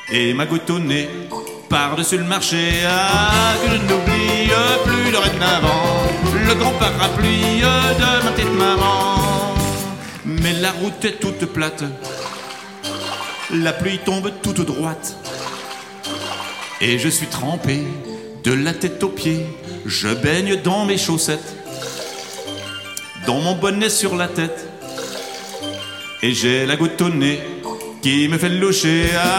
et ma goutte au nez par-dessus le marché. Ah, que je n'oublie plus le rêve d'avant, le grand parapluie de ma petite maman. Mais la route est toute plate, la pluie tombe toute droite, et je suis trempé de la tête aux pieds. Je baigne dans mes chaussettes, dans mon bonnet sur la tête, et j'ai la goutte au nez qui me fait loucher.